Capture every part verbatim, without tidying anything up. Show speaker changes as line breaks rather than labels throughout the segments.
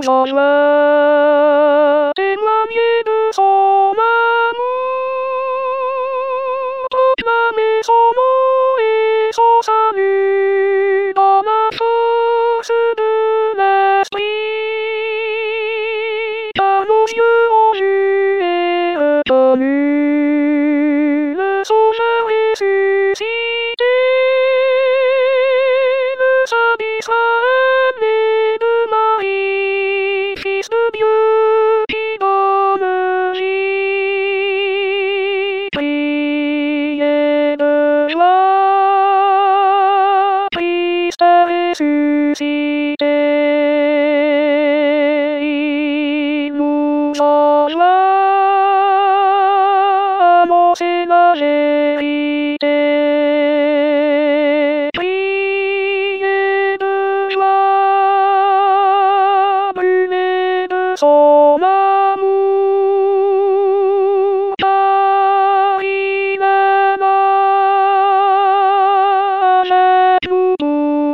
en joie, témoigner de son amour, proclamer son nom et son salut dans la force de l'esprit, car nos yeux ont vu et reconnu le Sauveur ressuscité, le Saint d'Israël né de Marie, Fils de Dieu qui donne vie. Priez de joie, Christ est ressuscité, il nous enjoint, annoncer la vérité. Priez de joie, brûler de son amour, car il est avec nous pour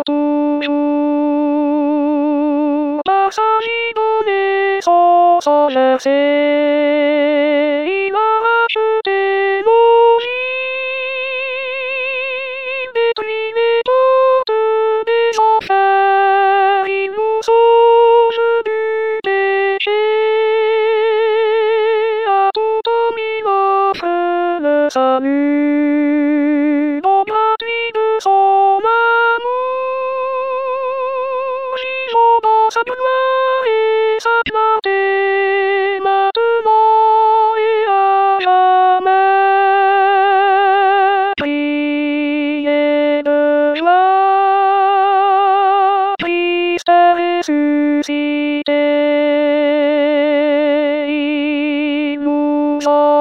toujours. Par sa vie donnée, son sang versé, il a racheté nos vies, détruit les portes des enfers, il nous sauve du péché. À tout homme il offre le salut, don gratuit de son amour, vivons dans sa gloire et sa clarté, maintenant et à jamais. Priez de joie, Christ est ressuscité, il nous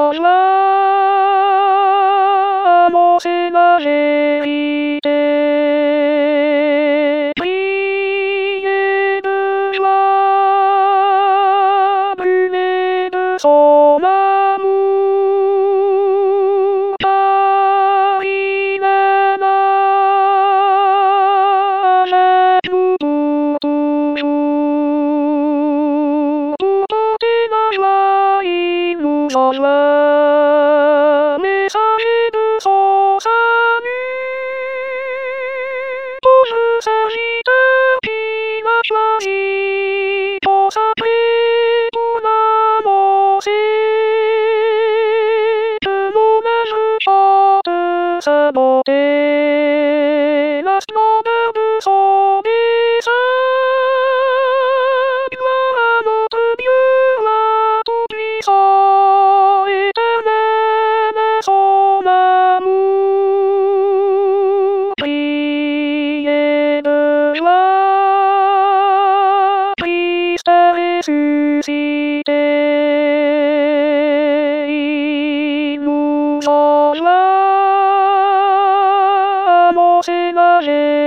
enjoint, annoncer la vérité. Priez de joie, brûler de son amour, car il est avec nous pour toujours. Pour porter la joie, il nous enjoint, messager de son salut, pauvre serviteur qu'il a choisi, consacré pour l'annoncer, que nos lèvres chantent sa bonté, la splendeur de son dessein. Gloire à notre Dieu, roi tout-puissant, éternel est son amour. Priez de joie, Christ est ressuscité, il nous enjoint, annoncer la vérité.